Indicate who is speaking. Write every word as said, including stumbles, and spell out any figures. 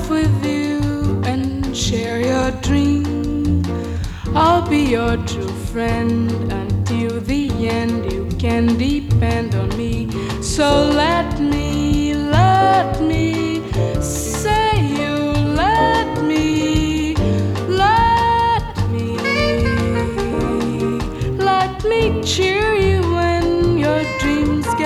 Speaker 1: laugh with you and share your dream. I'll be your true friend until the end. You can depend on me. So let me, let me